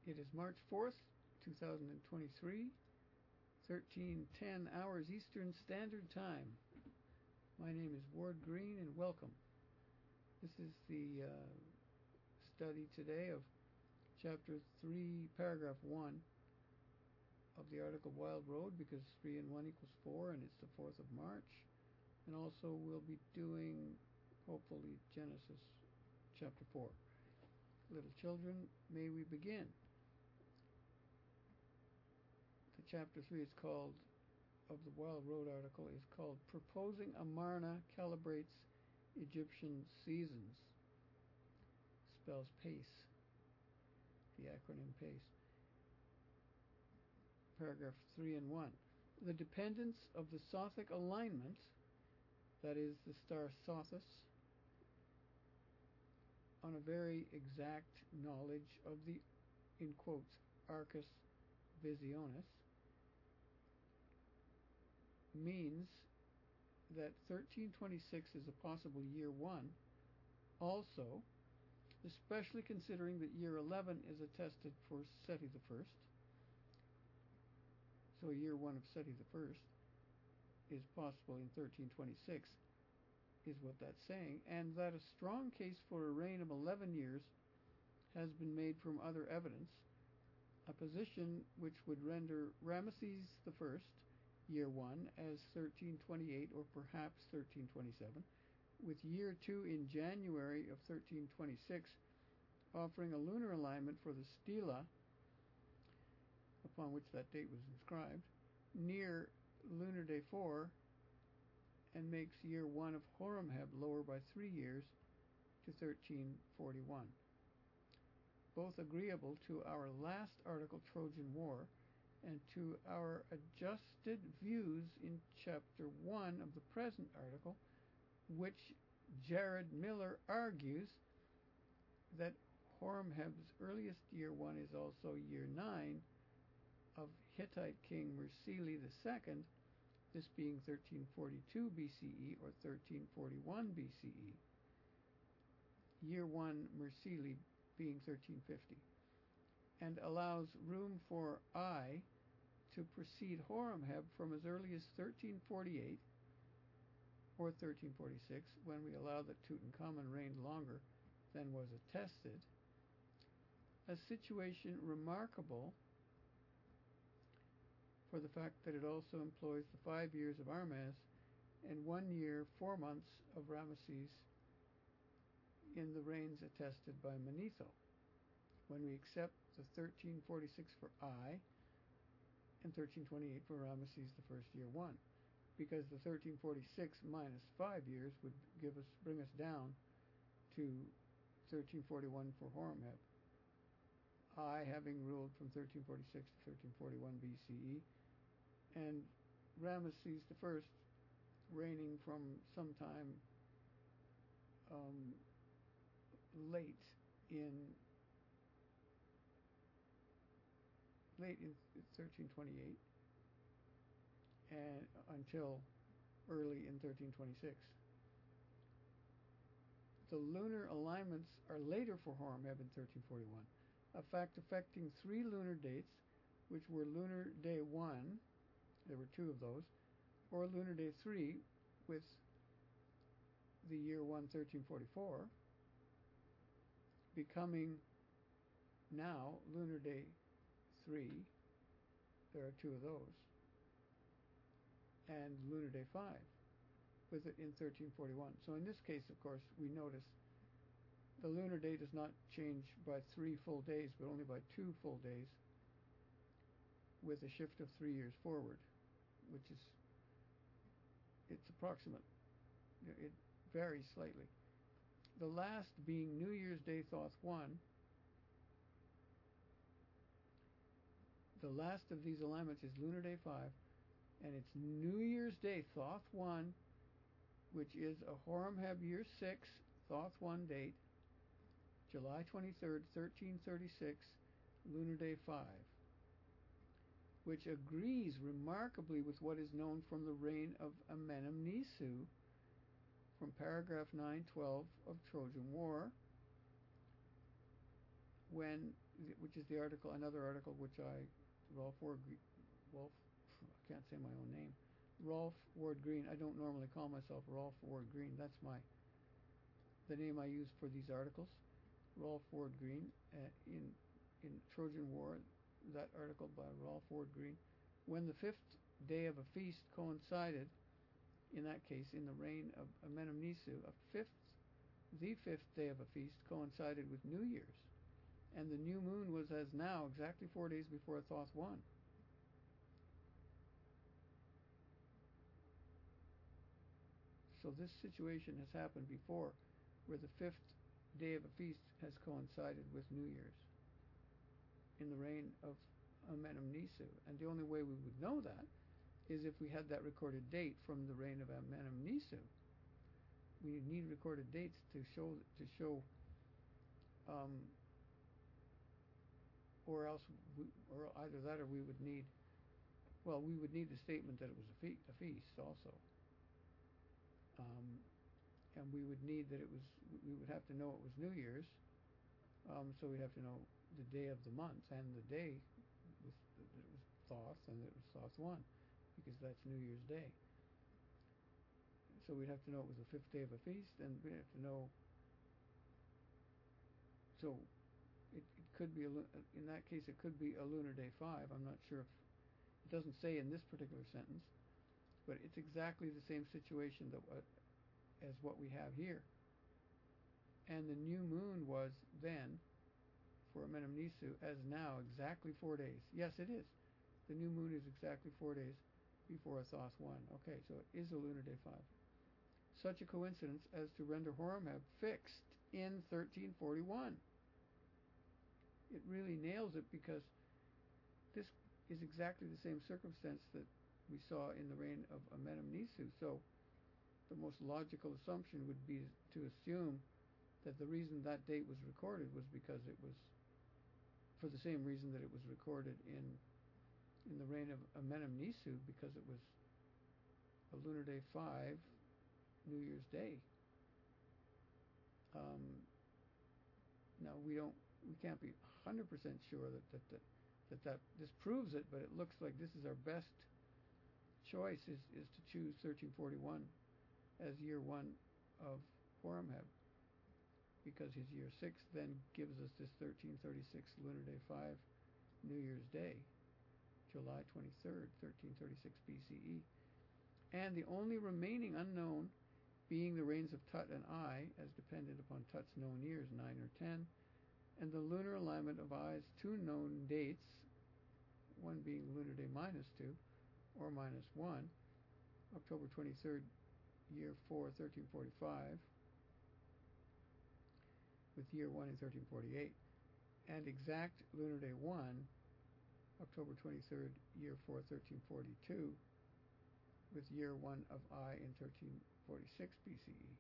It is March 4th, 2023, 13:10 hours Eastern Standard Time. My name is Ward Green, and welcome. This is the study today of Chapter 3, Paragraph 1 of the article Wild Road, because 3 and 1 equals 4, and it's the 4th of March. And also we'll be doing, hopefully, Genesis Chapter 4. Little children, may we begin. The Chapter 3 is called, of the Wild Road article, is called Proposing Amarna Calibrates Egyptian Seasons. Spells PACE, the acronym PACE. Paragraph 3 and 1. The dependence of the Sothic alignment, that is, the star Sothis, on a very exact knowledge of the, in quotes, Arcus Visionis, means that 1326 is a possible year 1 also, especially considering that year 11 is attested for Seti the First. So year 1 of Seti the First is possible in 1326, is what that's saying, and that a strong case for a reign of 11 years has been made from other evidence, a position which would render Ramesses the First, year 1, as 1328 or perhaps 1327, with year 2 in January of 1326 offering a lunar alignment for the stela, upon which that date was inscribed, near lunar day 4, and makes year 1 of Horemheb lower by 3 years to 1341. Both agreeable to our last article, Trojan War, and to our adjusted views in Chapter 1 of the present article, which Jared Miller argues that Horemheb's earliest year 1 is also year 9 of Hittite king Mursili II, this being 1342 BCE or 1341 BCE, year 1 Mursili being 1350, and allows room for I to precede Horemheb from as early as 1348 or 1346, when we allow that Tutankhamun reigned longer than was attested, a situation remarkable for the fact that it also employs the 5 years of Armaz and 1 year, 4 months of Ramesses in the reigns attested by Manetho, when we accept the 1346 for I and 1328 for Ramesses the First, year 1, because the 1346 minus 5 years would bring us down to 1341 for Horemheb, I having ruled from 1346 to 1341 BCE, and Ramesses the First reigning from sometime late in 1328 and until early in 1326. The lunar alignments are later for Horemheb in 1341, a fact affecting 3 lunar dates, which were lunar day 1, there were 2 of those, or lunar day 3, with the year 1 1344 becoming now lunar day 3, there are 2 of those, and lunar day 5 with it in 1341. So in this case, of course, we notice the lunar day does not change by 3 full days, but only by 2 full days, with a shift of 3 years forward, which is, it's approximate. It varies slightly. The last being New Year's Day Thoth 1. The last of these alignments is lunar day 5, and it's New Year's Day Thoth 1, which is a Horemheb year 6 Thoth 1 date, July 23rd, 1336, lunar day 5, which agrees remarkably with what is known from the reign of Amenemnisu, from paragraph 912 of Trojan War, which is the article, another article which Rolf Ward, Rolf, I can't say my own name, Rolf Ward Green. I don't normally call myself Rolf Ward Green. That's the name I use for these articles. Rolf Ward Green in Trojan War, that article by Rolf Ward Green. When the fifth day of a feast coincided, in that case, in the reign of Amenemnisu, the fifth day of a feast coincided with New Year's, and the new moon was as now exactly 4 days before Thoth 1. So this situation has happened before, where the fifth day of a feast has coincided with New Year's in the reign of Amenemnisu. And the only way we would know that is if we had that recorded date from the reign of Amenemnisu. We need recorded dates to show, or else, or either that, or we would need the statement that it was a feast also. And we would need that we would have to know it was New Year's, so we'd have to know the day of the month and the day that it was Thoth, and it was Thoth 1, because that's New Year's Day. So we'd have to know it was the fifth day of a feast, and we'd have to know. So it could be, in that case, it could be a lunar day 5. I'm not sure if it doesn't say in this particular sentence, but it's exactly the same situation as what we have here. And the new moon was then, for Amenemnisu, as now, exactly 4 days. Yes, it is. The new moon is exactly 4 days before Thoth 1. Okay, so it is a lunar day 5. Such a coincidence as to render Horemheb fixed in 1341. It really nails it, because this is exactly the same circumstance that we saw in the reign of Amenemnisu. So the most logical assumption would be to assume that the reason that date was recorded was because it was for the same reason that it was recorded in the reign of Amenemnisu, because it was a lunar day 5, New Year's Day. Now we can't be 100% sure that this proves it, but it looks like this is our best choice, is to choose 1341 as year 1 of Horemheb, because his year 6 then gives us this 1336 lunar day 5, New Year's Day, July 23rd, 1336 BCE. And the only remaining unknown being the reigns of Tut and Ai, as dependent upon Tut's known years, 9 or 10, and the lunar alignment of Ai's two known dates, one being lunar day -2 or -1, October 23rd, year 4, 1345, with year 1 in 1348, and exact lunar day 1, October 23rd, year 4, 1342, with year 1 of Ai in 1346 BCE.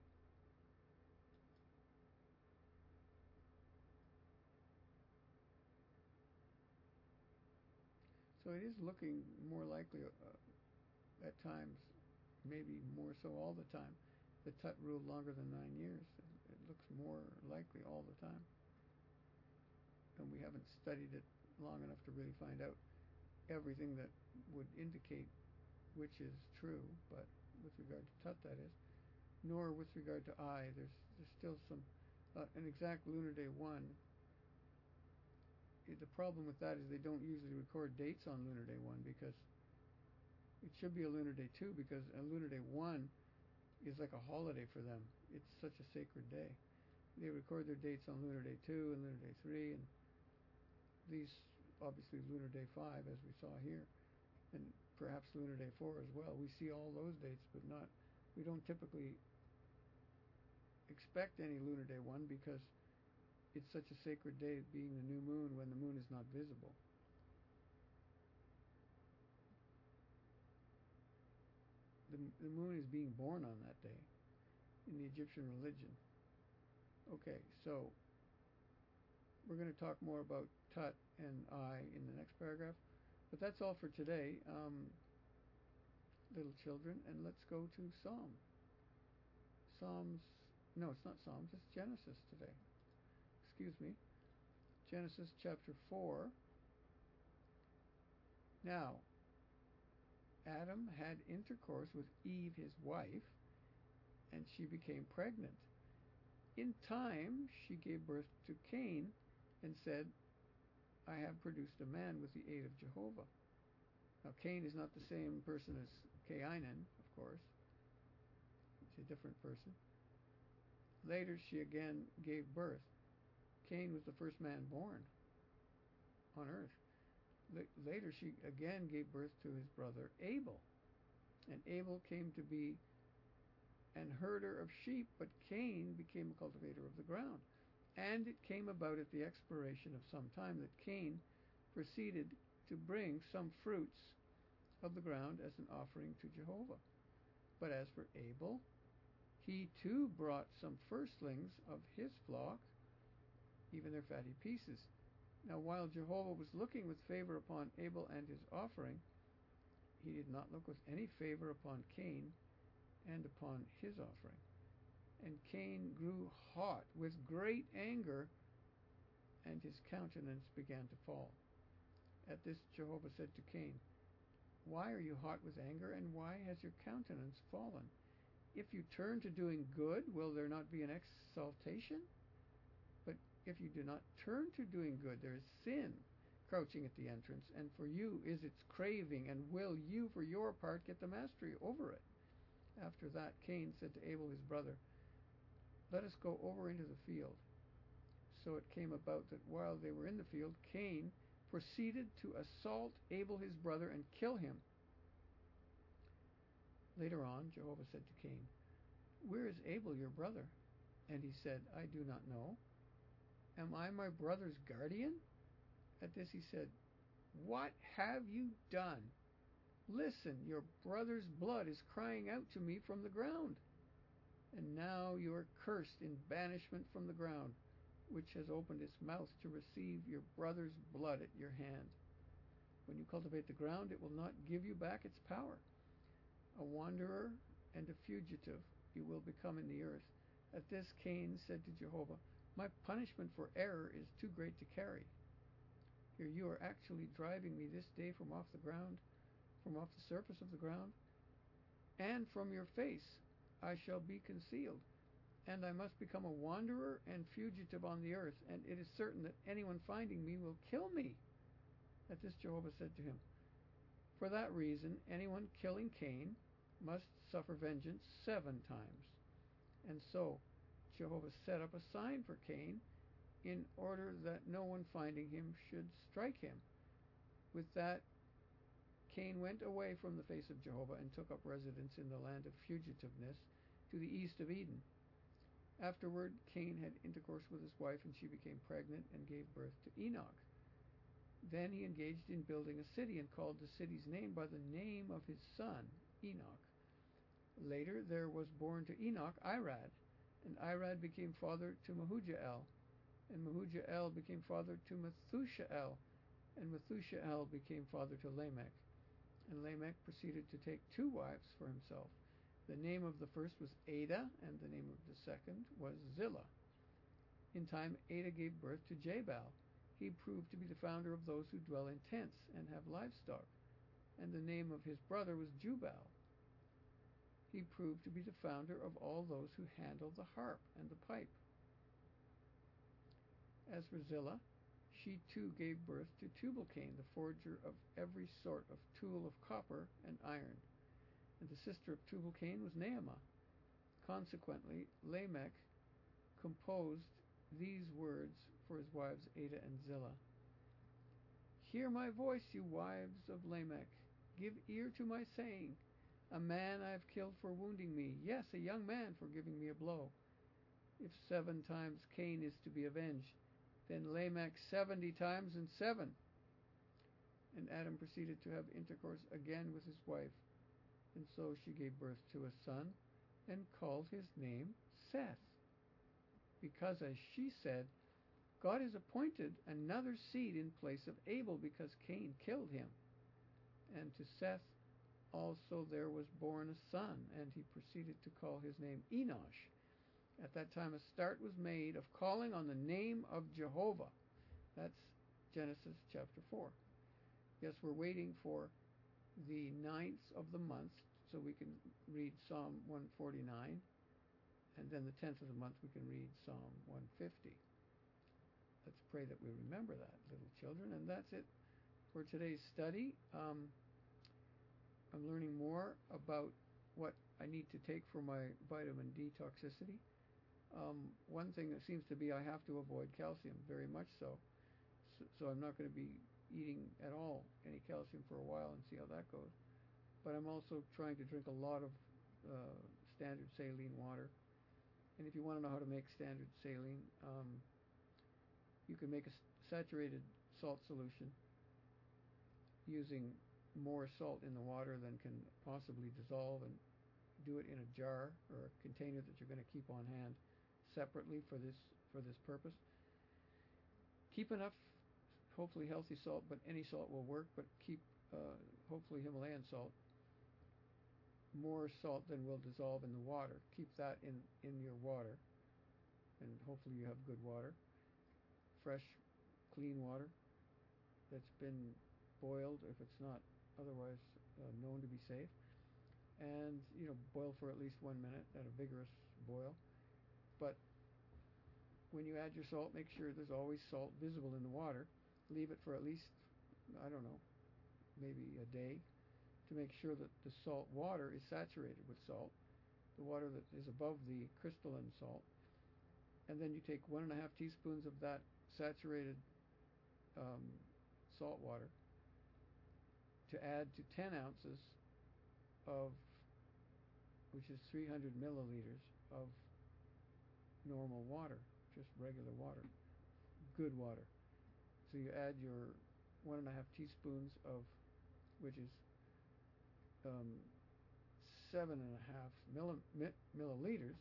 So it is looking more likely at times, maybe more so all the time, that Tut ruled longer than 9 years. It looks more likely all the time. And we haven't studied it long enough to really find out everything that would indicate which is true, but with regard to Tut, that is, nor with regard to Ai. There's still some, an exact lunar day 1. The problem with that is they don't usually record dates on lunar day 1, because it should be a lunar day 2, because a lunar day 1 is like a holiday for them. It's such a sacred day. They record their dates on lunar day 2 and lunar day 3, and these obviously lunar day 5, as we saw here, and perhaps lunar day 4 as well. We see all those dates, but we don't typically expect any lunar day 1, because it's such a sacred day, being the new moon when the moon is not visible. The moon is being born on that day in the Egyptian religion. Okay, so we're going to talk more about Tut and Ai in the next paragraph, but that's all for today, little children, and let's go to Psalms. No, it's not Psalms, it's Genesis today. Excuse me. Genesis chapter 4. Now, Adam had intercourse with Eve, his wife, and she became pregnant. In time, she gave birth to Cain and said, I have produced a man with the aid of Jehovah. Now, Cain is not the same person as Cainan, of course. It's a different person. Later, she again gave birth. Cain was the first man born on earth. Later, she again gave birth to his brother Abel. And Abel came to be an herder of sheep, but Cain became a cultivator of the ground. And it came about at the expiration of some time that Cain proceeded to bring some fruits of the ground as an offering to Jehovah. But as for Abel, he too brought some firstlings of his flock, even their fatty pieces. Now while Jehovah was looking with favor upon Abel and his offering, he did not look with any favor upon Cain and upon his offering. And Cain grew hot with great anger, and his countenance began to fall. At this Jehovah said to Cain, Why are you hot with anger, and why has your countenance fallen? If you turn to doing good, will there not be an exaltation? But if you do not turn to doing good, there is sin crouching at the entrance, and for you is its craving, and will you for your part get the mastery over it? After that, Cain said to Abel his brother, Let us go over into the field. So it came about that while they were in the field, Cain proceeded to assault Abel his brother and kill him. Later on, Jehovah said to Cain, Where is Abel your brother? And he said, I do not know. Am I my brother's guardian? At this he said, What have you done? Listen, your brother's blood is crying out to me from the ground. And now you are cursed in banishment from the ground, which has opened its mouth to receive your brother's blood at your hand. When you cultivate the ground, it will not give you back its power. A wanderer and a fugitive you will become in the earth. At this Cain said to Jehovah, My punishment for error is too great to carry. Here you are actually driving me this day from off the ground, from off the surface of the ground, and from your face I shall be concealed, and I must become a wanderer and fugitive on the earth, and it is certain that anyone finding me will kill me. At this Jehovah said to him, For that reason anyone killing Cain must suffer vengeance 7 times. And so Jehovah set up a sign for Cain, in order that no one finding him should strike him. With that, Cain went away from the face of Jehovah and took up residence in the land of fugitiveness to the east of Eden. Afterward, Cain had intercourse with his wife, and she became pregnant and gave birth to Enoch. Then he engaged in building a city and called the city's name by the name of his son, Enoch. Later there was born to Enoch Irad, and Irad became father to Mehujael, and Mehujael became father to Methushael, and Methushael became father to Lamech. And Lamech proceeded to take 2 wives for himself. The name of the first was Ada, and the name of the second was Zillah. In time, Ada gave birth to Jabal. He proved to be the founder of those who dwell in tents and have livestock, and the name of his brother was Jubal. He proved to be the founder of all those who handle the harp and the pipe. As for Zillah, she too gave birth to Tubal-Cain, the forger of every sort of tool of copper and iron. And the sister of Tubal-Cain was Naamah. Consequently, Lamech composed these words for his wives Ada and Zillah. Hear my voice, you wives of Lamech. Give ear to my saying. A man I have killed for wounding me, yes, a young man for giving me a blow. If 7 times Cain is to be avenged, then Lamech 70 times and 7. And Adam proceeded to have intercourse again with his wife, and so she gave birth to a son, and called his name Seth, because, as she said, God has appointed another seed in place of Abel, because Cain killed him. And to Seth also there was born a son, and he proceeded to call his name Enosh. At that time a start was made of calling on the name of Jehovah, That's Genesis chapter 4. Yes, we're waiting for the 9th of the month so we can read Psalm 149, and then the 10th of the month we can read Psalm 150. Let's pray that we remember that, little children. And that's it for today's study. I'm learning more about what I need to take for my vitamin D toxicity. One thing that seems to be I have to avoid calcium, very much so. So I'm not going to be eating at all any calcium for a while and see how that goes. But I'm also trying to drink a lot of standard saline water. And if you want to know how to make standard saline, you can make a saturated salt solution using more salt in the water than can possibly dissolve, and do it in a jar or a container that you're going to keep on hand separately for this purpose. Keep enough, hopefully healthy salt, but any salt will work, but keep hopefully Himalayan salt, more salt than will dissolve in the water. Keep that in your water, and hopefully you have good water, fresh, clean water that's been boiled if it's not otherwise known to be safe. And boil for at least 1 minute at a vigorous boil. But when you add your salt, make sure there's always salt visible in the water. Leave it for at least, I don't know, maybe a day, to make sure that the salt water is saturated with salt, the water that is above the crystalline salt. And then you take 1.5 teaspoons of that saturated salt water to add to 10 ounces of, which is 300 milliliters of normal water, just regular water, good water. So you add your 1.5 teaspoons of, which is 7.5 milliliters,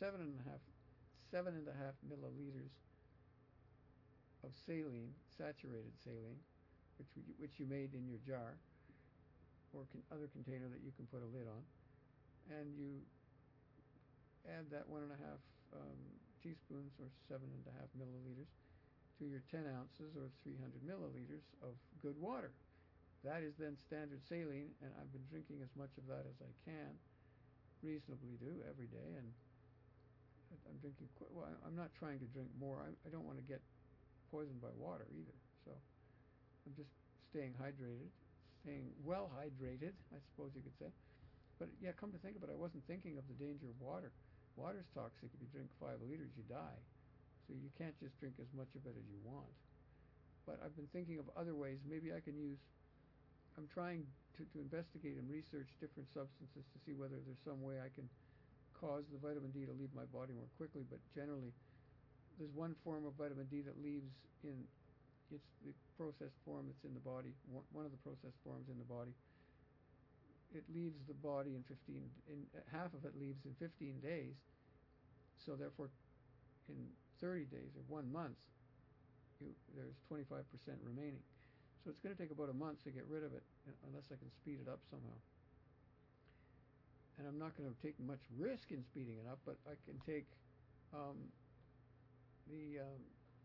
7.5 milliliters of saline, saturated saline, which you made in your jar or other container that you can put a lid on, and you add that 1.5 teaspoons or 7.5 milliliters to your 10 ounces or 300 milliliters of good water. That is then standard saline, and I've been drinking as much of that as I can reasonably do every day. And I'm drinking, well, I'm not trying to drink more. I don't want to get poisoned by water either. So I'm just staying hydrated, staying well hydrated, I suppose you could say. But yeah, come to think of it, I wasn't thinking of the danger of water. Water's toxic. If you drink 5 liters, you die. So you can't just drink as much of it as you want. But I've been thinking of other ways. Maybe I can use, I'm trying to investigate and research different substances to see whether there's some way I can cause the vitamin D to leave my body more quickly. But generally, there's one form of vitamin D that leaves in, it's the processed form that's in the body, one of the processed forms in the body. It leaves the body half of it leaves in 15 days. So therefore, in 30 days or 1 month, there's 25% remaining. So it's going to take about a month to get rid of it, unless I can speed it up somehow. And I'm not going to take much risk in speeding it up, but I can take the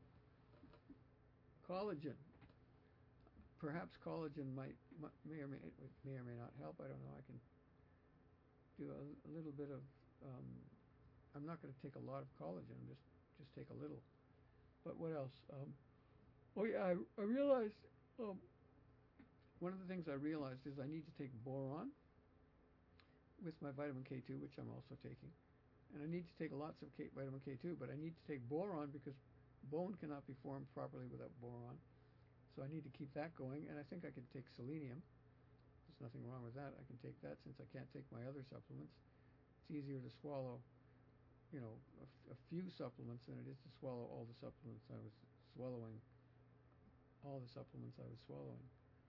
collagen. Perhaps collagen may or may not help. I don't know. I can do a little bit of. I'm not going to take a lot of collagen. Just take a little. But what else? Oh yeah, I realized. One of the things I realized is I need to take boron with my vitamin K2, which I'm also taking, and I need to take lots of vitamin K2. But I need to take boron because bone cannot be formed properly without boron. So I need to keep that going, and I think I can take selenium. There's nothing wrong with that. I can take that since I can't take my other supplements. It's easier to swallow, a few supplements than it is to swallow all the supplements I was swallowing. All the supplements I was swallowing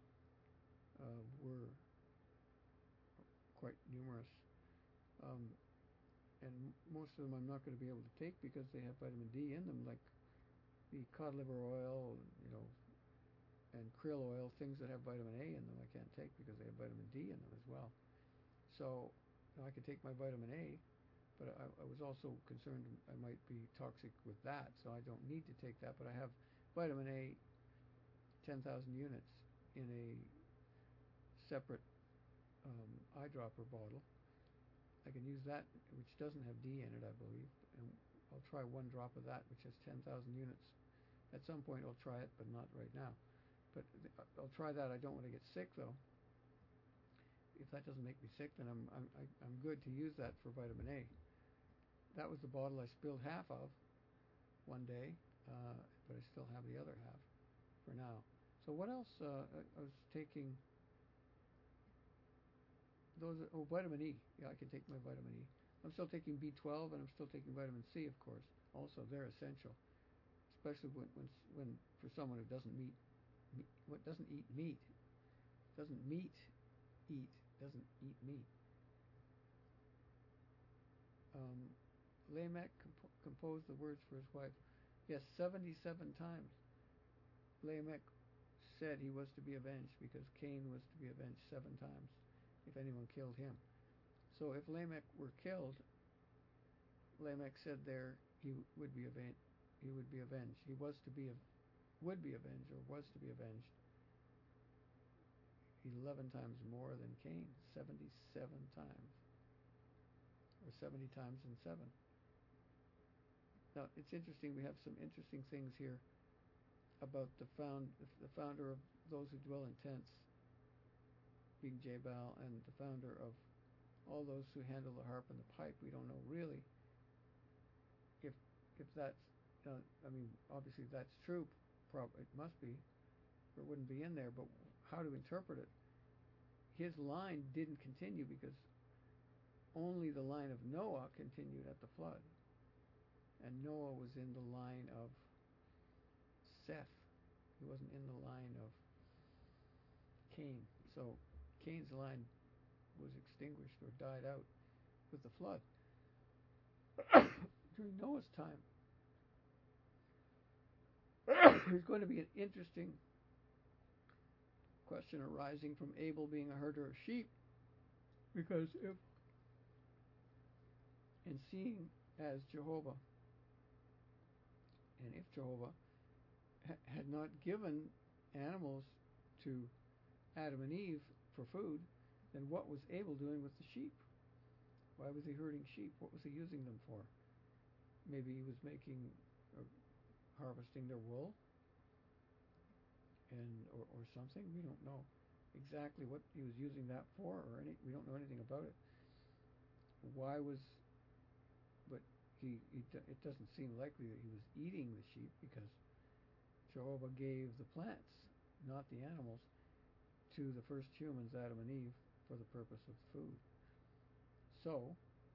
were quite numerous. And most of them I'm not going to be able to take because they have vitamin D in them, like the cod liver oil, and krill oil, things that have vitamin A in them I can't take because they have vitamin D in them as well. So I could take my vitamin A, but I was also concerned I might be toxic with that, so I don't need to take that. But I have vitamin A 10,000 units in a separate eyedropper bottle. I can use that, which doesn't have D in it, I believe, and I'll try one drop of that, which has 10,000 units. At some point I'll try it, but not right now. But I'll try that. I don't want to get sick, though. If that doesn't make me sick, then I'm good to use that for vitamin A. That was the bottle I spilled half of one day, but I still have the other half for now. So what else? I was taking those. Oh, vitamin E. Yeah, I can take my vitamin E. I'm still taking B12, and I'm still taking vitamin C, of course. Also, they're essential, especially when for someone who doesn't eat meat, doesn't eat meat. Lamech composed the words for his wife. Yes, 77 times. Lamech said he was to be avenged because Cain was to be avenged 7 times if anyone killed him. So if Lamech were killed, Lamech said there he would be avenged. He would be avenged. He would be avenged, or was to be avenged 11 times more than Cain, 77 times, or 70 times in 7. Now it's interesting. We have some interesting things here about the founder of those who dwell in tents, being Jabal, and the founder of all those who handle the harp and the pipe. We don't know really if that's. I mean, obviously that's true. It must be, or it wouldn't be in there. But how to interpret it? His line didn't continue because only the line of Noah continued at the flood, and Noah was in the line of Seth. He wasn't in the line of Cain. So Cain's line was extinguished or died out with the flood. During Noah's time, there's going to be an interesting question arising from Abel being a herder of sheep, because if, in seeing as Jehovah, and if Jehovah had not given animals to Adam and Eve for food, then what was Abel doing with the sheep? Why was he herding sheep? What was he using them for? Maybe he was making or harvesting their wool, and or something. We don't know exactly what he was using that for, or we don't know anything about it. Why was? But it doesn't seem likely that he was eating the sheep, because Jehovah gave the plants, not the animals, to the first humans, Adam and Eve, for the purpose of food. So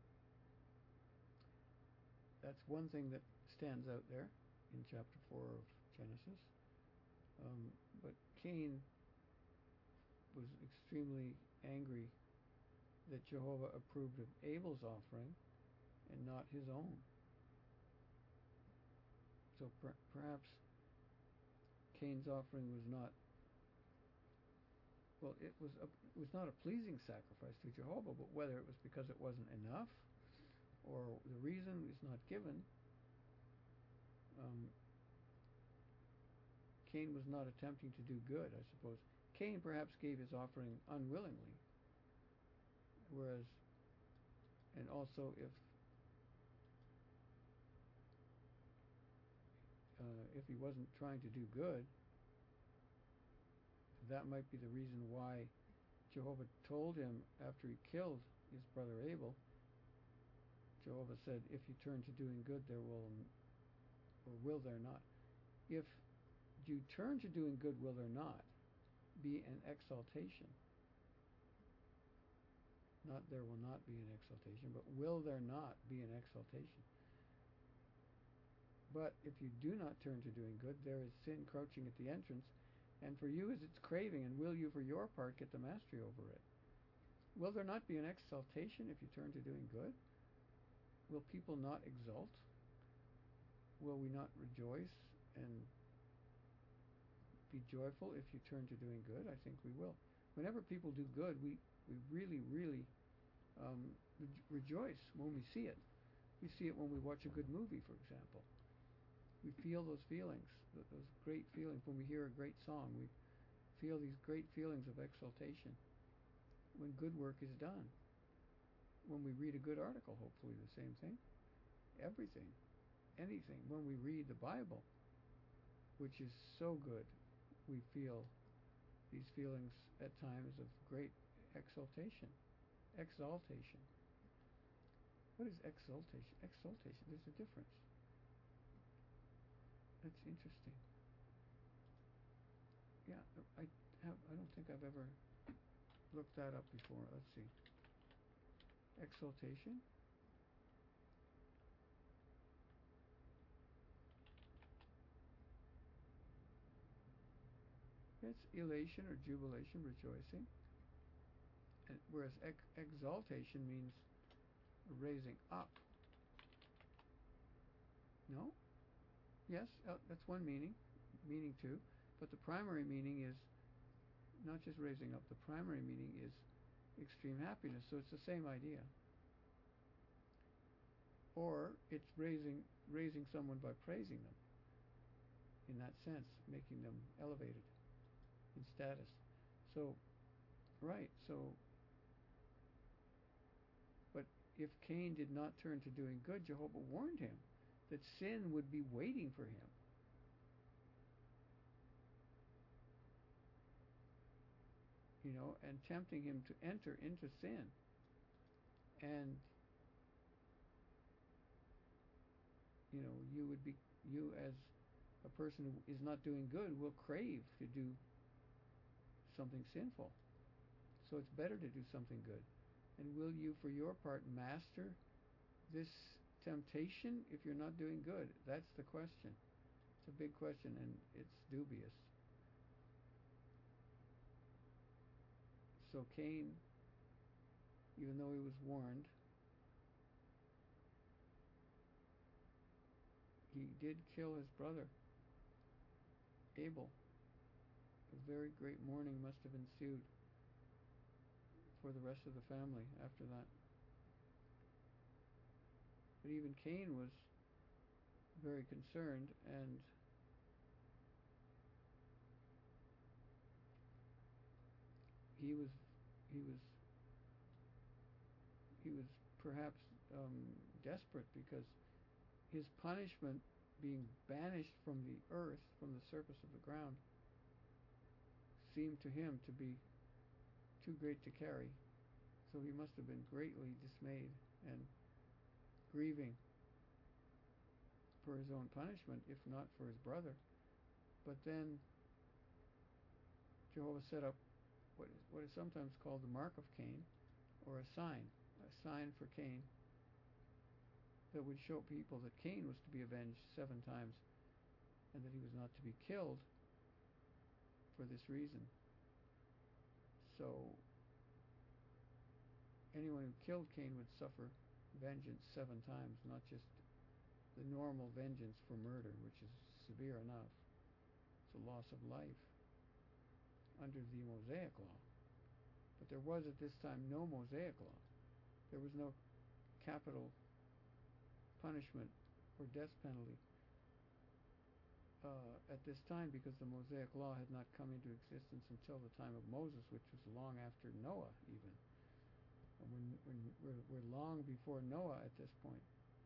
that's one thing that stands out there in chapter 4 of Genesis. But Cain was extremely angry that Jehovah approved of Abel's offering and not his own. So perhaps Cain's offering was not, well, it was not a pleasing sacrifice to Jehovah, but whether it was because it wasn't enough or the reason is not given, Cain was not attempting to do good, I suppose. Cain perhaps gave his offering unwillingly, whereas, and also if he wasn't trying to do good, that might be the reason why Jehovah told him after he killed his brother Abel. Jehovah said, if you turn to doing good, there will, or will there not? If you turn to doing good, will there not be an exaltation? Not there will not be an exaltation, but will there not be an exaltation? But if you do not turn to doing good, there is sin crouching at the entrance, and for you is its craving, and will you for your part get the mastery over it? Will there not be an exaltation if you turn to doing good? Will people not exult? Will we not rejoice and be joyful if you turn to doing good? I think we will. Whenever people do good, we really, really rejoice when we see it. We see it when we watch a good movie, for example. We feel those feelings, those great feelings. When we hear a great song, we feel these great feelings of exaltation. When good work is done, when we read a good article, hopefully the same thing. Everything, anything. When we read the Bible, which is so good, we feel these feelings at times of great exaltation. Exaltation. What is exaltation? Exaltation. There's a difference. That's interesting. Yeah, I don't think I've ever looked that up before. Let's see. Exaltation. It's elation or jubilation, rejoicing. And whereas exaltation means raising up. No? Yes, that's one meaning. Meaning two. But the primary meaning is not just raising up. The primary meaning is extreme happiness. So it's the same idea. Or it's raising someone by praising them. In that sense, making them elevated in status. So, right. So, but if Cain did not turn to doing good, Jehovah warned him that sin would be waiting for him. And tempting him to enter into sin. And, you as a person who is not doing good will crave to do something sinful. So it's better to do something good. And will you, for your part, master this temptation if you're not doing good? That's the question. It's a big question, and it's dubious. So Cain, even though he was warned, he did kill his brother, Abel. A very great mourning must have ensued for the rest of the family after that. But even Cain was very concerned, and he was perhaps desperate, because his punishment, being banished from the earth, from the surface of the ground, seemed to him to be too great to carry. So he must have been greatly dismayed and grieving for his own punishment, if not for his brother. But then Jehovah set up what is sometimes called the mark of Cain, or a sign for Cain, that would show people that Cain was to be avenged 7 times, and that he was not to be killed for this reason. So anyone who killed Cain would suffer vengeance 7 times, not just the normal vengeance for murder, which is severe enough. It's a loss of life under the Mosaic law. But there was at this time no Mosaic law. There was no capital punishment or death penalty at this time, because the Mosaic law had not come into existence until the time of Moses, which was long after Noah even. And we're long before Noah at this point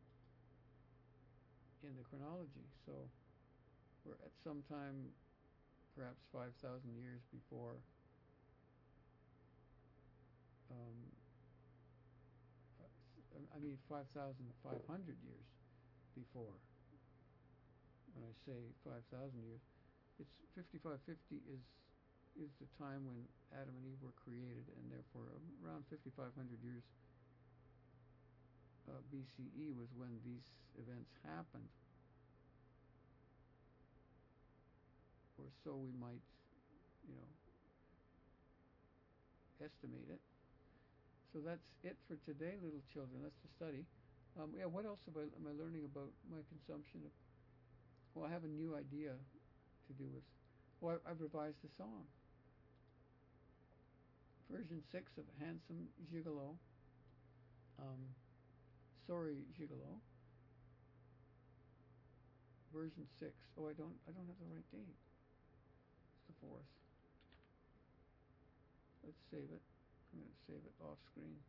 in the chronology. So we're at some time, perhaps 5,000 years before 5,500 years before. When I say 5,000 years, it's 5550 is the time when Adam and Eve were created, and therefore around 5,500 years BCE was when these events happened, or so we might, estimate it. So that's it for today, little children. That's the study. What else am I learning about my consumption of? Well, I have a new idea to do with. Well, I've revised the song. Version 6 of Handsome Gigolo. Sorry, Gigolo. version 6. Oh, I don't have the right date. It's the 4th. Let's save it. I'm going to save it off screen.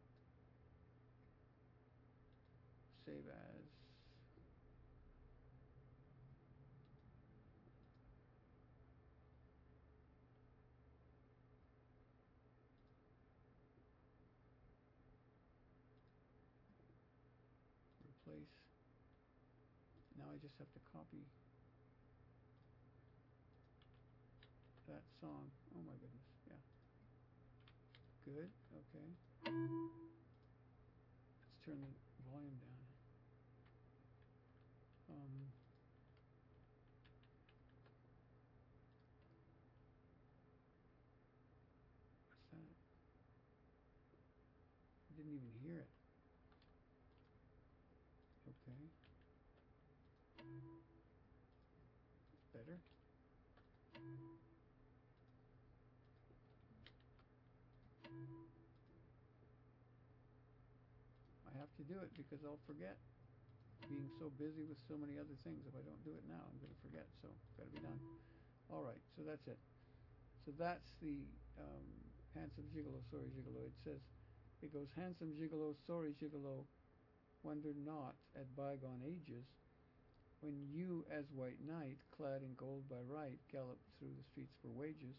Save as. Replace. Now I just have to copy that song. Oh my goodness. Yeah. Good. Okay. Let's turn the volume down. What's that? I didn't even hear it. Okay. Better. I have to do it because I'll forget. Being so busy with so many other things, if I don't do it now, I'm going to forget. So it's got to be done. All right. So that's it. So that's the handsome gigolo, sorry gigolo. It says, it goes handsome gigolo, sorry gigolo, wonder not at bygone ages, when you as white knight, clad in gold by right, gallop through the streets for wages.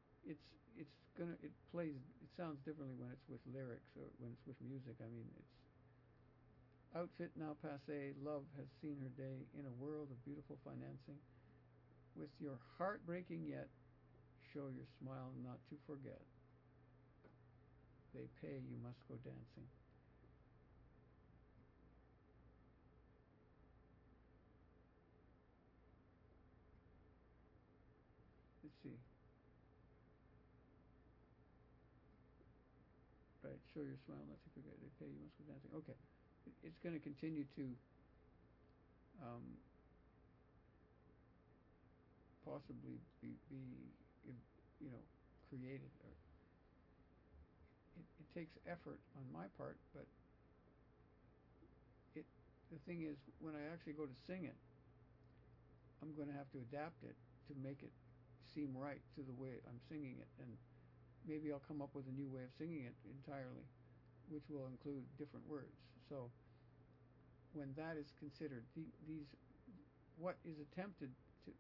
It plays, it sounds differently when it's with lyrics or when it's with music. I mean, it's outfit now passé, love has seen her day in a world of beautiful financing. With your heart breaking yet, show your smile not to forget. They pay, you must go dancing. Let's see. Right, show your smile not to forget. They pay, you must go dancing. Okay, it's going to continue to um, possibly be you know, created. Or it takes effort on my part, but it the thing is, when I actually go to sing it, I'm going to have to adapt it to make it seem right to the way I'm singing it, and maybe I'll come up with a new way of singing it entirely, which will include different words. So when that is considered, these what is attempted to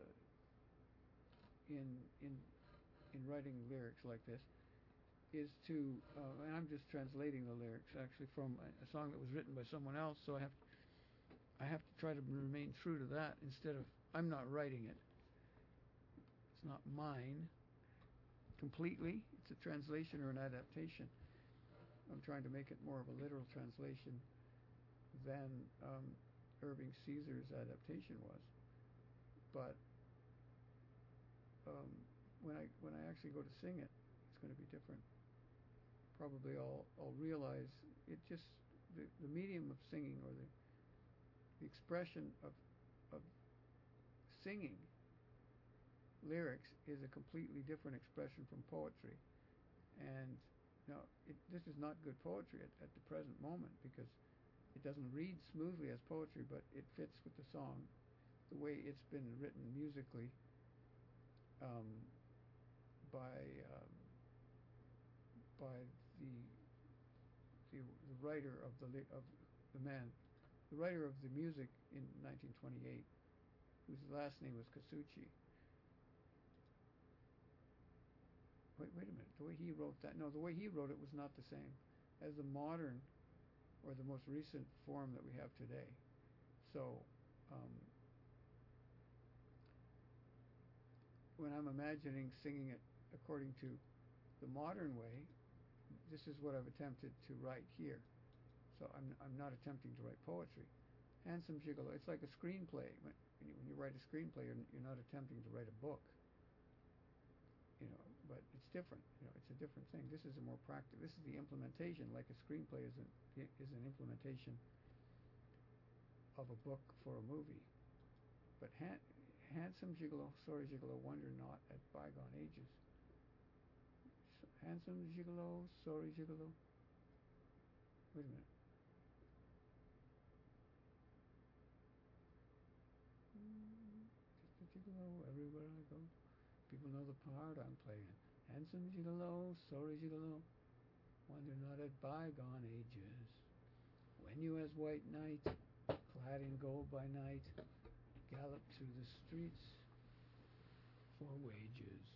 in writing lyrics like this is to, and I'm just translating the lyrics actually from a song that was written by someone else, so I have to try to remain true to that instead of, I'm not writing it. It's not mine completely. It's a translation or an adaptation. I'm trying to make it more of a literal translation than Irving Caesar's adaptation was. But when I actually go to sing it, it's going to be different. Probably I'll realize it just the medium of singing, or the expression of singing lyrics, is a completely different expression from poetry. And now this is not good poetry at the present moment, because it doesn't read smoothly as poetry, but it fits with the song, the way it's been written musically um, by by the writer of the man, the writer of the music in 1928, whose last name was Casucci. Wait a minute. The way he wrote that, no, the way he wrote it was not the same as the modern or the most recent form that we have today. So um, when I'm imagining singing it according to the modern way, this is what I've attempted to write here. So I'm not attempting to write poetry. Handsome Gigolo, it's like a screenplay. When you write a screenplay, you're not attempting to write a book. You know, but it's different. You know, it's a different thing. This is a more practical. This is the implementation, like a screenplay is an implementation of a book for a movie. But handsome gigolo, sorry gigolo, wonder not at bygone ages. Handsome gigolo, sorry gigolo. Wait a minute. gigolo, everywhere I go. People know the part I'm playing. Handsome gigolo, sorry gigolo, wonder not at bygone ages. When you as white knight, clad in gold by night, gallop through the streets for wages.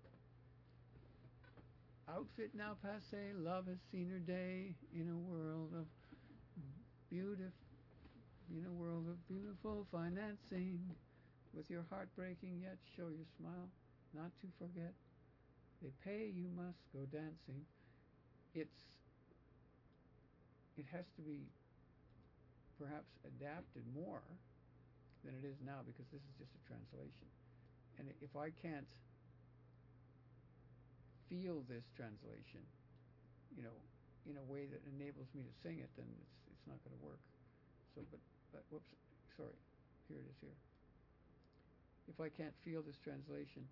Outfit now passe, love has seen her day in a world of beautiful, beautiful financing. With your heart breaking yet show your smile, not to forget. They pay you must go dancing. It has to be perhaps adapted more than it is now because this is just a translation. And if I can't feel this translation, in a way that enables me to sing it, then it's not going to work. So, but whoops, sorry, here it is here. If I can't feel this translation,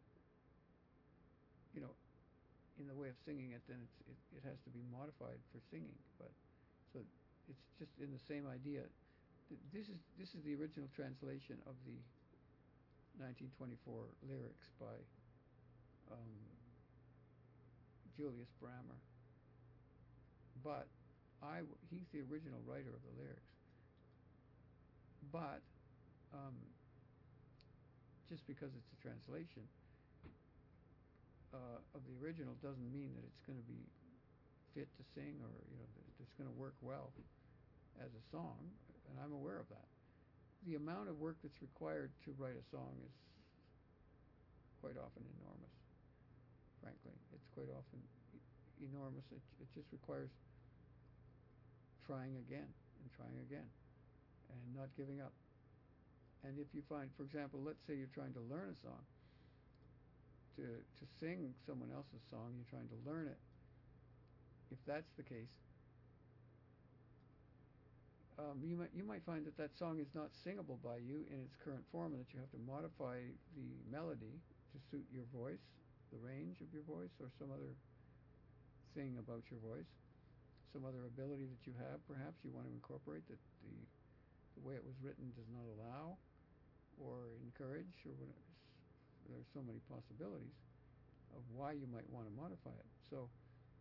in the way of singing it, then it has to be modified for singing. But so it's just in the same idea. This is the original translation of the 1924 lyrics by Julius Brammer. But he's the original writer of the lyrics. But just because it's a translation of the original doesn't mean that it's going to be fit to sing, or that it's going to work well as a song. And I'm aware of that. The amount of work that's required to write a song is quite often enormous. Frankly, it's quite often enormous. It just requires trying again and trying again and not giving up. And if you find, for example, let's say you're trying to learn a song, to sing someone else's song, you're trying to learn it. If that's the case, you might find that song is not singable by you in its current form, and that you have to modify the melody to suit your voice, the range of your voice, or some other thing about your voice, some other ability that you have. Perhaps you want to incorporate that the way it was written does not allow or encourage, or whatever. There are so many possibilities of why you might want to modify it. So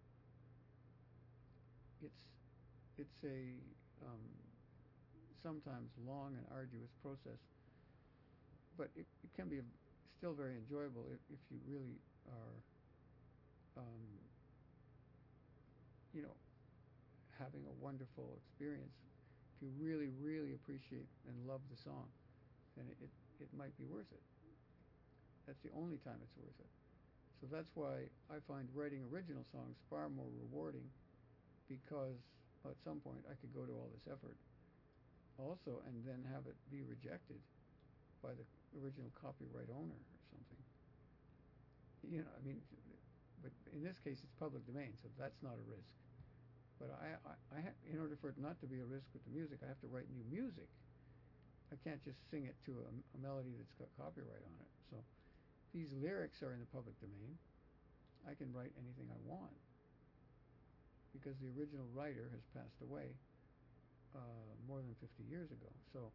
it's a sometimes long and arduous process, but it can be still very enjoyable if you really are having a wonderful experience. If you really, really appreciate and love the song, then it might be worth it. That's the only time it's worth it. So that's why I find writing original songs far more rewarding, because at some point I could go to all this effort also and then have it be rejected by the original copyright owner or something. But in this case it's public domain, so that's not a risk. But in order for it not to be a risk with the music, I have to write new music. I can't just sing it to a melody that's got copyright on it. So these lyrics are in the public domain. I can write anything I want because the original writer has passed away more than 50 years ago. So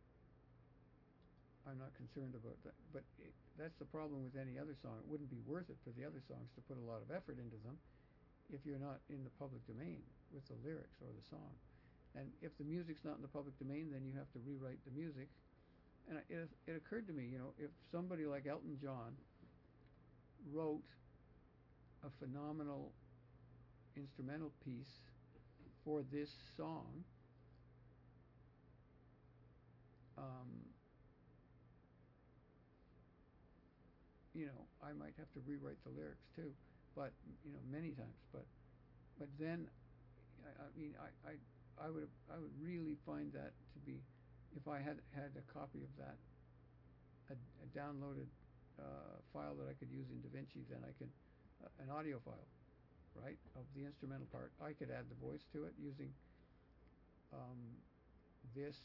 I'm not concerned about that. But that's the problem with any other song. It wouldn't be worth it for the other songs to put a lot of effort into them if you're not in the public domain with the lyrics or the song. And if the music's not in the public domain, then you have to rewrite the music. And it occurred to me, if somebody like Elton John wrote a phenomenal instrumental piece for this song, I might have to rewrite the lyrics too, but many times. But then, I would really find that to be, if I had a copy of that, a downloaded file that I could use in DaVinci, then I could an audio file, right, of the instrumental part. I could add the voice to it using this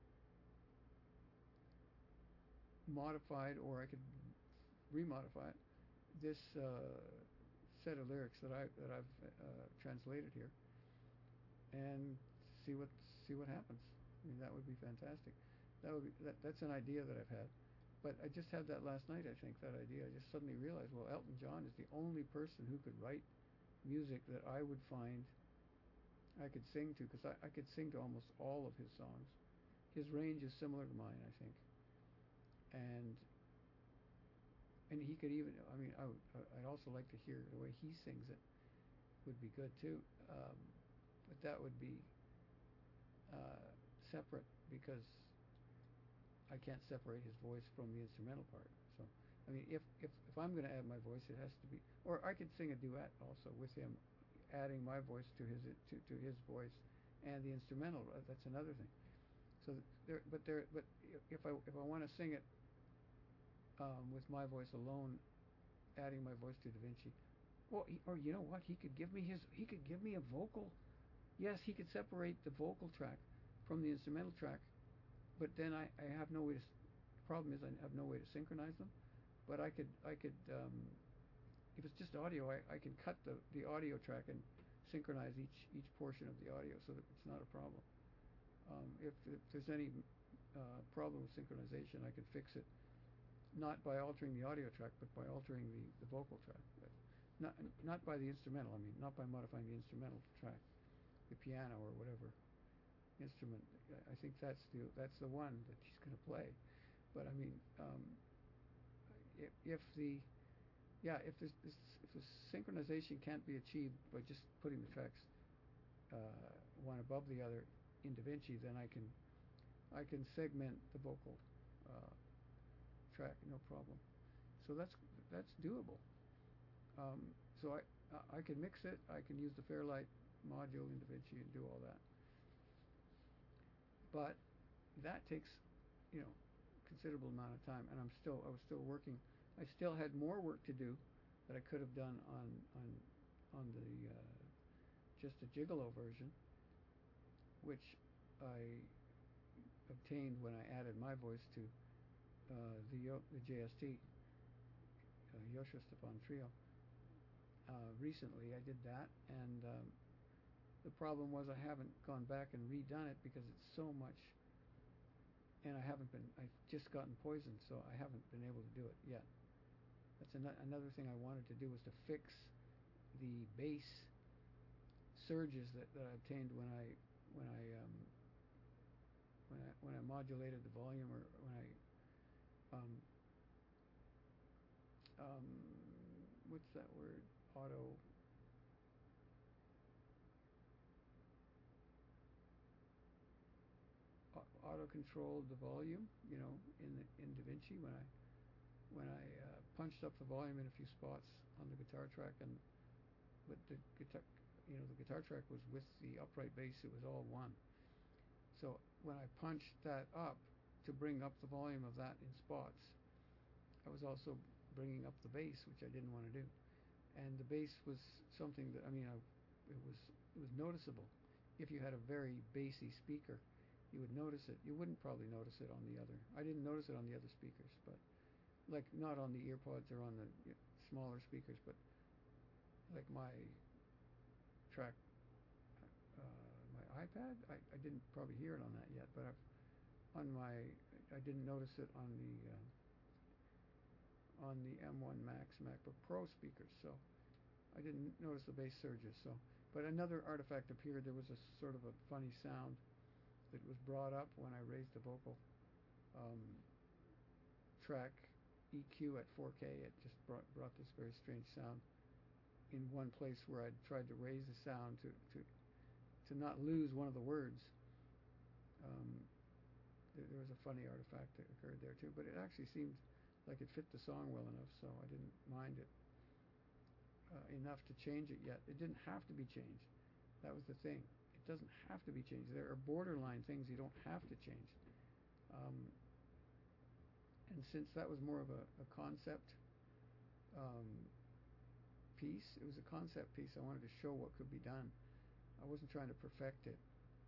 modified, or I could remodify it. This set of lyrics that I've translated here, and see what happens. I mean, that would be fantastic. That's an idea that I've had, but I just had that last night. I think that idea. I just suddenly realized, well, Elton John is the only person who could write music that I would find I could sing to, because I could sing to almost all of his songs. His range is similar to mine, I think, and he could even. I mean, I'd also like to hear the way he sings it. Would be good too, but that would be separate because I can't separate his voice from the instrumental part. So, I mean, if I'm going to add my voice, it has to be, or I could sing a duet also with him, adding my voice to his voice, and the instrumental. That's another thing. So but if I want to sing it with my voice alone, adding my voice to Da Vinci, well, or you know what, he could give me a vocal. Yes, he could separate the vocal track from the instrumental track, but then I have no way to. The problem is I have no way to synchronize them. But I could if it's just audio, I can cut the audio track and synchronize each portion of the audio so that it's not a problem. If there's any problem with synchronization, I can fix it not by altering the audio track, but by altering the vocal track. Not by the instrumental. I mean, not by modifying the instrumental track, the piano or whatever instrument. I think that's the one that he's going to play. But I mean, if the synchronization can't be achieved by just putting the tracks one above the other in Da Vinci, then I can segment the vocal track, no problem. So that's doable. So I can mix it. I can use the Fairlight module in Da Vinci and do all that. But that takes, considerable amount of time, and I was still working. I still had more work to do that I could have done on the just a Gigolo version, which I obtained when I added my voice to the JST Joshua Stepan Trio. Recently, I did that, and the problem was I haven't gone back and redone it because it's so much, and I've just gotten poisoned, so I haven't been able to do it yet. That's another thing I wanted to do, was to fix the bass surges that I obtained when I modulated the volume, or when I what's that word, auto controlled the volume, in Da Vinci, when I punched up the volume in a few spots on the guitar track, but the guitar track was with the upright bass. It was all one. So when I punched that up to bring up the volume of that in spots, I was also bringing up the bass, which I didn't want to do. And the bass was something that, it was noticeable. If you had a very bassy speaker, you would notice it. You wouldn't probably notice it on the other. I didn't notice it on the other speakers, but like not on the earpods or on the smaller speakers, but like my track, my iPad. I didn't probably hear it on that yet, but I didn't notice it on the M1 Max MacBook Pro speakers, so I didn't notice the bass surges. So, but another artifact appeared. There was a sort of a funny sound that was brought up when I raised the vocal track EQ at 4K. It just brought this very strange sound in one place where I'd tried to raise the sound to not lose one of the words. There was a funny artifact that occurred there too, but it actually seemed like it fit the song well enough, so I didn't mind it enough to change it yet. It didn't have to be changed. That was the thing. It doesn't have to be changed. There are borderline things you don't have to change. And since that was more of a concept piece, it was a concept piece. I wanted to show what could be done. I wasn't trying to perfect it.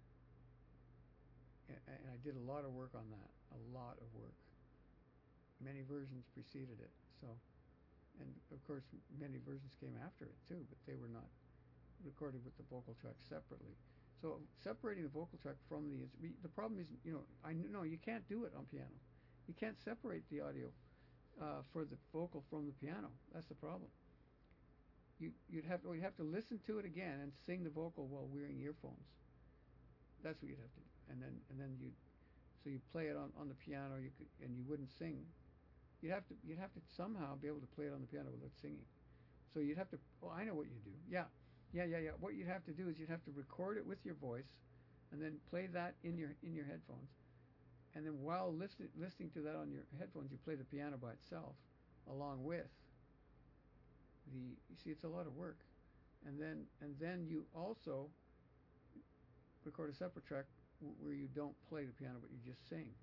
And I did a lot of work on that. A lot of work. Many versions preceded it. So, and of course, many versions came after it too, but they were not recorded with the vocal track separately. So separating the vocal track from the problem is, I know you can't do it on piano. You can't separate the audio for the vocal from the piano. That's the problem. You'd have to listen to it again and sing the vocal while wearing earphones. That's what you'd have to do. And then you play it on the piano. And you wouldn't sing. You'd have to somehow be able to play it on the piano without singing. So you'd have to. Oh, I know what you do. Yeah. What you'd have to do is you'd have to record it with your voice, and then play that in your headphones. And then while listening to that on your headphones, you play the piano by itself, along with the. You see, it's a lot of work. And then you also record a separate track where you don't play the piano but you just sing.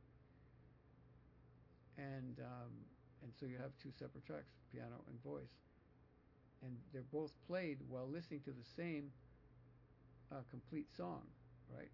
And so you have two separate tracks, piano and voice, and they're both played while listening to the same complete song, right?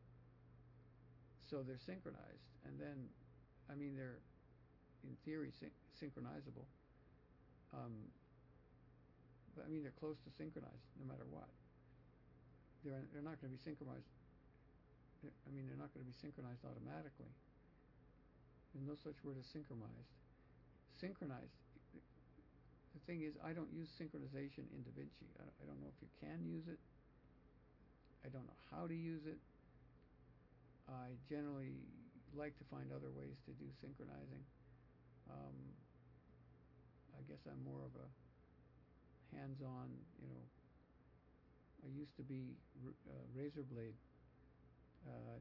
So they're synchronized, and then, I mean, they're in theory synchronizable. Um, but I mean, they're close to synchronized no matter what. They're not going to be synchronized. I mean, they're not going to be synchronized automatically. There's no such word as synchronized. Synchronized. The thing is, I don't use synchronization in DaVinci. I don't know if you can use it. I don't know how to use it. I generally like to find other ways to do synchronizing. Um, I guess I'm more of a hands-on, I used to be razor blade uh,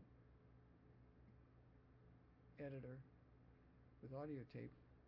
editor with audio tape,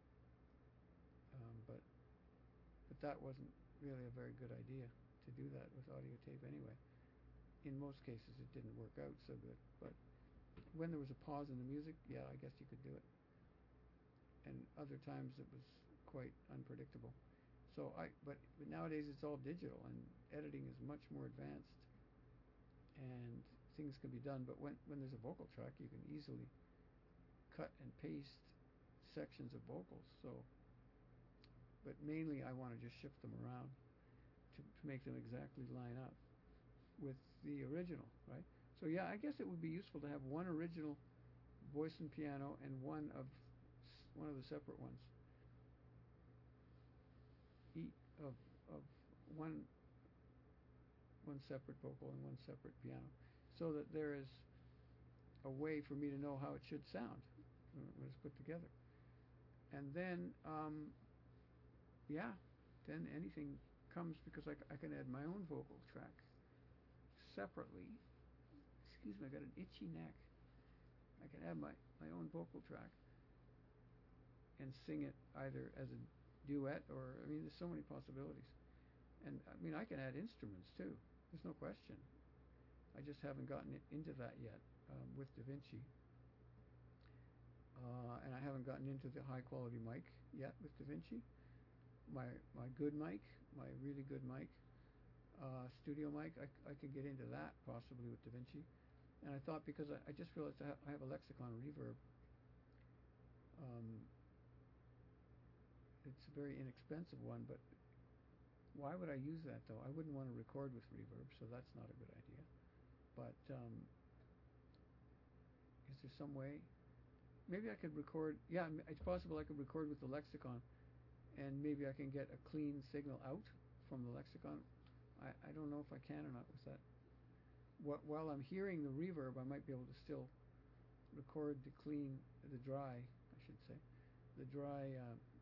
but that wasn't really a very good idea to do that with audio tape anyway. In most cases, it didn't work out so good, but when there was a pause in the music, yeah, I guess you could do it. And other times it was quite unpredictable. But nowadays it's all digital, and editing is much more advanced, and things can be done. But when there's a vocal track, you can easily cut and paste sections of vocals. But mainly I want to just shift them around to make them exactly line up with the original, right? So yeah, I guess it would be useful to have one original voice and piano and one of the separate ones, each of one separate vocal and one separate piano, so that there is a way for me to know how it should sound when it's put together. And then, yeah, then anything comes, because I can add my own vocal track separately. Excuse me, I got an itchy neck. I can add my own vocal track and sing it either as a duet, or, I mean, there's so many possibilities. And I mean, I can add instruments too. There's no question. I just haven't gotten into that yet with DaVinci. And I haven't gotten into the high quality mic yet with DaVinci. My good mic, my really good mic, studio mic, I could get into that possibly with DaVinci. And I thought, because I just realized I have a Lexicon Reverb. Um, it's a very inexpensive one, but why would I use that though? I wouldn't want to record with reverb, so that's not a good idea. But is there some way? Maybe I could record. Yeah, it's possible I could record with the Lexicon, and maybe I can get a clean signal out from the Lexicon. I don't know if I can or not with that. While I'm hearing the reverb, I might be able to still record the dry, I should say, the dry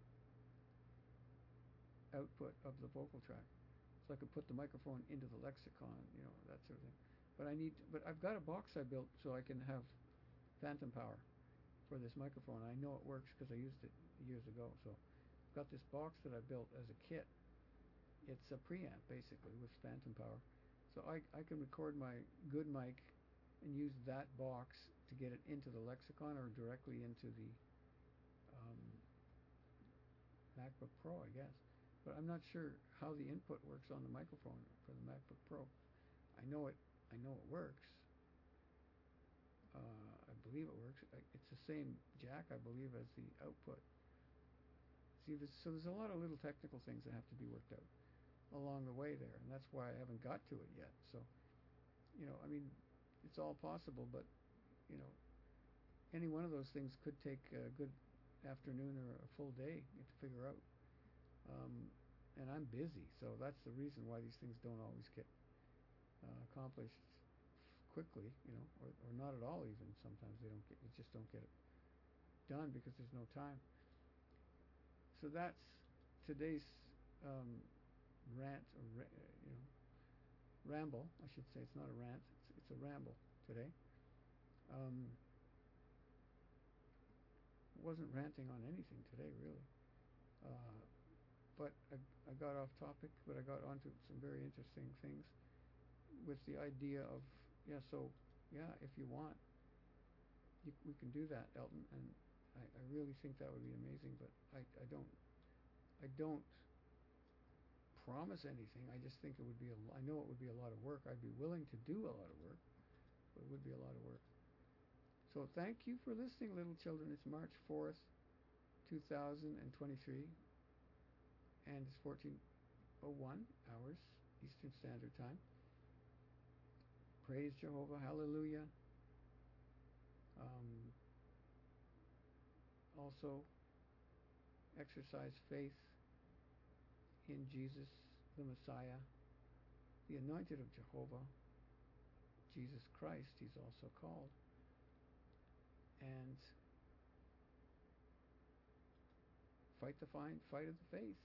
output of the vocal track. So I could put the microphone into the Lexicon, that sort of thing. But I've got a box I built so I can have phantom power for this microphone. I know it works because I used it years ago. So I've got this box that I built as a kit. It's a preamp basically with phantom power. So I can record my good mic and use that box to get it into the Lexicon or directly into the um, MacBook Pro, I guess. But I'm not sure how the input works on the microphone for the MacBook Pro. I know it works. I believe it works. It's the same jack, I believe, as the output. See, there's a lot of little technical things that have to be worked out along the way there, and that's why I haven't got to it yet. So, I mean, it's all possible, but, any one of those things could take a good afternoon or a full day to figure out. And I'm busy, so that's the reason why these things don't always get accomplished quickly, or not at all. Even sometimes you just don't get it done because there's no time. So that's today's rant, or ramble, I should say. It's not a rant; it's a ramble today. Um, wasn't ranting on anything today, really. Uh, but I got off topic, but I got onto some very interesting things with the idea of, if you want, we can do that, Elton, and I really think that would be amazing. But I don't promise anything. I just think I know it would be a lot of work. I'd be willing to do a lot of work, but it would be a lot of work. So thank you for listening, little children. It's March 4th, 2023, and it's 14:01 hours Eastern Standard Time. Praise Jehovah, hallelujah. Also, exercise faith in Jesus, the Messiah, the anointed of Jehovah, Jesus Christ, he's also called. And fight the fight of the faith.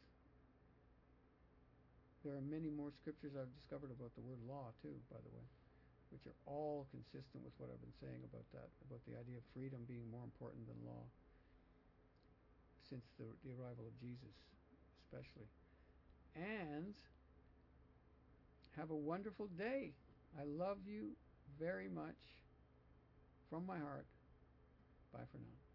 There are many more scriptures I've discovered about the word law too, by the way, which are all consistent with what I've been saying about that, about the idea of freedom being more important than law since the arrival of Jesus, especially. And have a wonderful day. I love you very much from my heart. Bye for now.